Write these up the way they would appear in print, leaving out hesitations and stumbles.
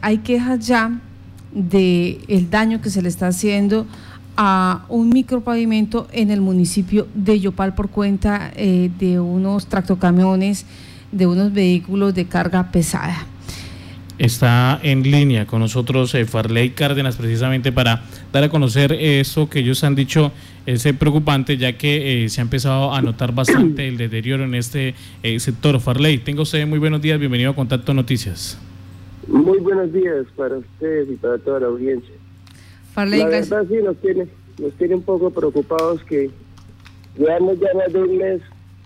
hay quejas ya de el daño que se le está haciendo a un micropavimento en el municipio de Yopal por cuenta de unos tractocamiones, de unos vehículos de carga pesada. Está en línea con nosotros Farley Cárdenas precisamente para dar a conocer eso que ellos han dicho es preocupante, ya que se ha empezado a notar bastante el deterioro en este sector. Farley, tenga usted muy buenos días, bienvenido a Contacto Noticias. Muy buenos días para ustedes y para toda la audiencia. Farley, la verdad sí nos tiene un poco preocupados que llevamos ya más de un mes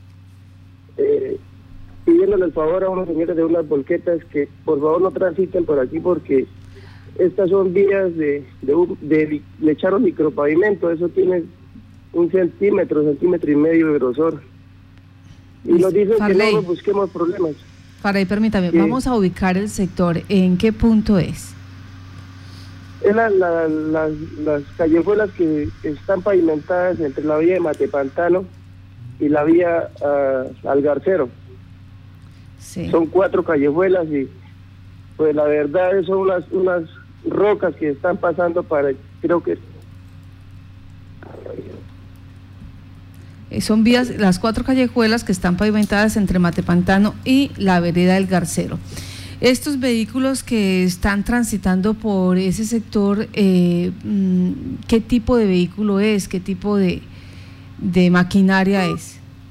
pidiéndole el favor a unos señores de unas volquetas que por favor no transiten por aquí porque estas son vías de le echaron micropavimento, eso tiene 1 centímetro y medio de grosor. Y nos dicen Farley, que no busquemos problemas. Farley, permítame, vamos a ubicar el sector. ¿En qué punto es? Es las callejuelas que están pavimentadas entre la vía de Matepantano y la vía al Garcero. Sí. Son 4 callejuelas y pues la verdad son unas rocas que están pasando para, creo que son vías, las 4 callejuelas que están pavimentadas entre Matepantano y la vereda del Garcero. Estos vehículos que están transitando por ese sector, ¿qué tipo de vehículo es? ¿Qué tipo de maquinaria es?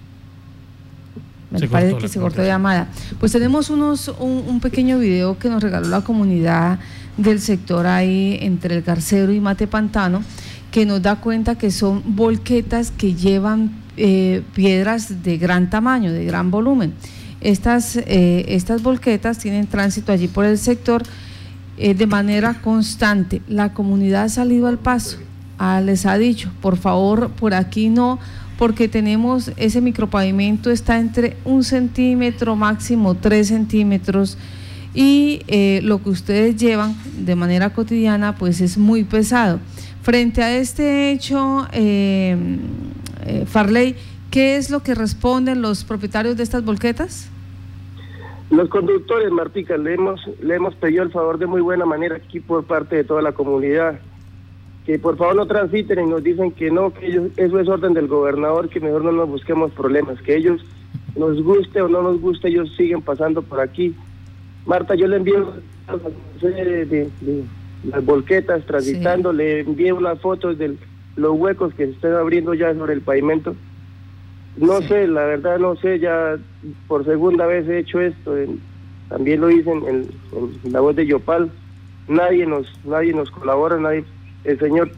Me parece que se cortó la llamada. Pues tenemos un pequeño video que nos regaló la comunidad del sector ahí entre el Garcero y Matepantano, que nos da cuenta que son volquetas que llevan piedras de gran tamaño, de gran volumen. Estas volquetas tienen tránsito allí por el sector de manera constante. La comunidad ha salido al paso, les ha dicho, por favor, por aquí no, porque tenemos ese micropavimento, está entre 1 centímetro, máximo 3 centímetros, y lo que ustedes llevan de manera cotidiana pues es muy pesado. Frente a este hecho, Farley, ¿qué es lo que responden los propietarios de estas volquetas? Los conductores, Martica, le hemos pedido el favor de muy buena manera aquí por parte de toda la comunidad, que por favor no transiten y nos dicen que no, que ellos, eso es orden del gobernador, que mejor no nos busquemos problemas, que ellos, nos guste o no nos guste, ellos siguen pasando por aquí. Marta, yo le envío de las volquetas transitando, sí. Le envié unas fotos de los huecos que se están abriendo ya sobre el pavimento. No sí. Sé, la verdad no sé, ya por segunda vez he hecho esto, también lo hice en La Voz de Yopal, nadie nos colabora, nadie. El señor,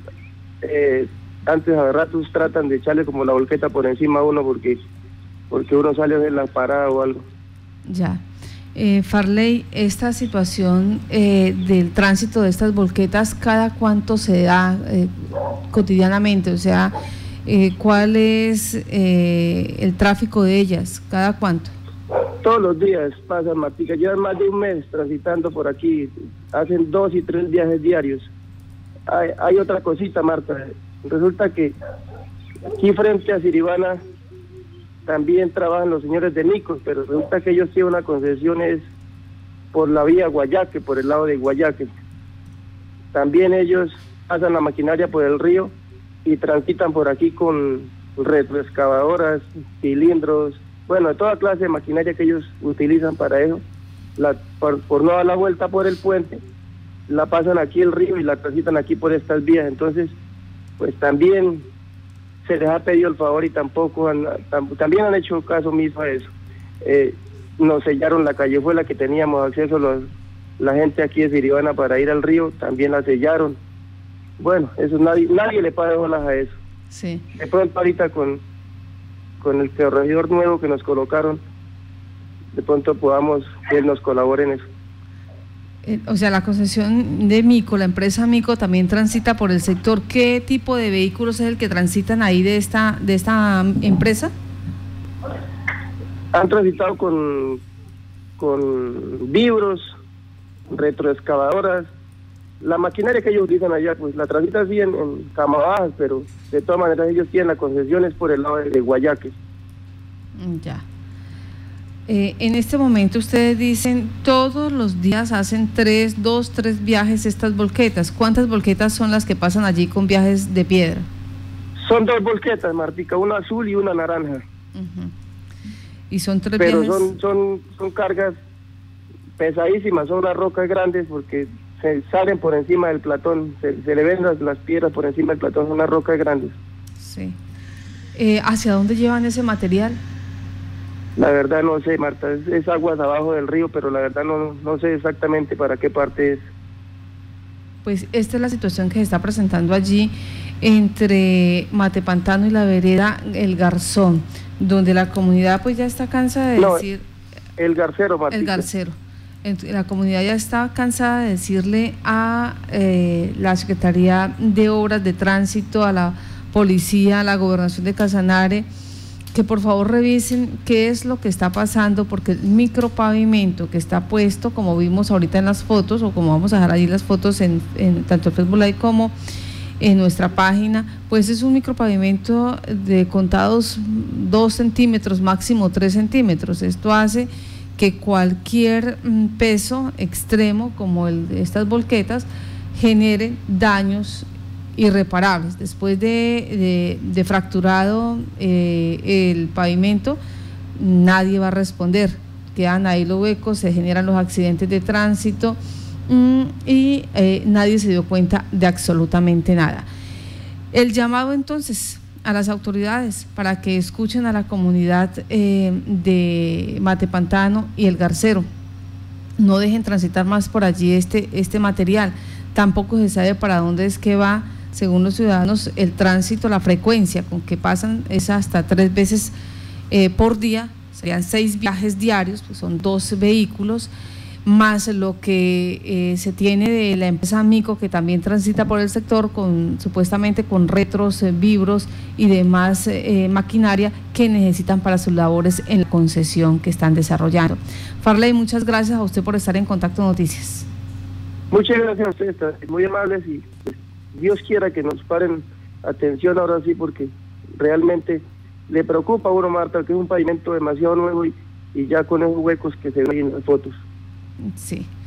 antes a ratos tratan de echarle como la volqueta por encima a uno porque uno sale a hacer la parada o algo. Ya. Farley, esta situación del tránsito de estas volquetas, ¿cada cuánto se da cotidianamente? O sea, ¿cuál es el tráfico de ellas? ¿Cada cuánto? Todos los días pasan, Martica, llevan más de un mes transitando por aquí, hacen 2 y 3 viajes diarios. Hay otra cosita, Marta, resulta que aquí frente a Siribana también trabajan los señores de Micos, pero resulta que ellos tienen una concesión es por la vía Guayaque, por el lado de Guayaque. También ellos pasan la maquinaria por el río y transitan por aquí con retroexcavadoras, cilindros, bueno, toda clase de maquinaria que ellos utilizan para eso. Por no dar la vuelta por el puente, la pasan aquí el río y la transitan aquí por estas vías. Entonces, pues también se les ha pedido el favor y también han hecho caso mismo a eso. Nos sellaron la callejuela que teníamos acceso la gente aquí de Siribana para ir al río, también la sellaron. Bueno, eso nadie le paga bolas a eso. Sí. De pronto ahorita con el corregidor nuevo que nos colocaron, de pronto podamos que él nos colabore en eso. O sea, la concesión de Mico, la empresa Mico también transita por el sector. ¿Qué tipo de vehículos es el que transitan ahí de esta empresa? Han transitado con vibros, retroexcavadoras. La maquinaria que ellos utilizan allá, pues la transitan así en camabajas, pero de todas maneras ellos tienen las concesiones por el lado de Guayaque. Ya. En este momento ustedes dicen todos los días hacen 3 viajes estas volquetas. ¿Cuántas volquetas son las que pasan allí con viajes de piedra? Son 2 volquetas, Martica, una azul y una naranja. Uh-huh. Y son 3 Pero viajes. son cargas pesadísimas, son las rocas grandes porque se salen por encima del platón, se le ven las piedras por encima del platón, son las rocas grandes. Sí. ¿Hacia dónde llevan ese material? La verdad no sé, Marta, es aguas abajo del río, pero la verdad no sé exactamente para qué parte es. Pues esta es la situación que se está presentando allí entre Matepantano y la vereda El Garzón, donde la comunidad pues ya está cansada de decir... El Garcero, Martica. El Garcero. La comunidad ya está cansada de decirle a la Secretaría de Obras de Tránsito, a la policía, a la gobernación de Casanare, que por favor revisen qué es lo que está pasando, porque el micropavimento que está puesto, como vimos ahorita en las fotos, o como vamos a dejar allí las fotos en tanto en Facebook Live como en nuestra página, pues es un micropavimento de contados 2 centímetros, máximo 3 centímetros. Esto hace que cualquier peso extremo, como el de estas volquetas, genere daños irreparables. Después de fracturado el pavimento, nadie va a responder. Quedan ahí los huecos, se generan los accidentes de tránsito y nadie se dio cuenta de absolutamente nada. El llamado entonces a las autoridades para que escuchen a la comunidad de Matepantano y El Garcero. No dejen transitar más por allí este material. Tampoco se sabe para dónde es que va, según los ciudadanos, el tránsito, la frecuencia con que pasan es hasta 3 veces por día, serían 6 viajes diarios, pues son 2 vehículos, más lo que se tiene de la empresa Mico, que también transita por el sector supuestamente con retros, vibros y demás maquinaria que necesitan para sus labores en la concesión que están desarrollando. Farley, muchas gracias a usted por estar en Contacto Noticias. Muchas gracias a ustedes, muy amables, y pues, Dios quiera que nos paren atención ahora sí, porque realmente le preocupa a uno, Marta, que es un pavimento demasiado nuevo y ya con esos huecos que se ven en las fotos. Sí.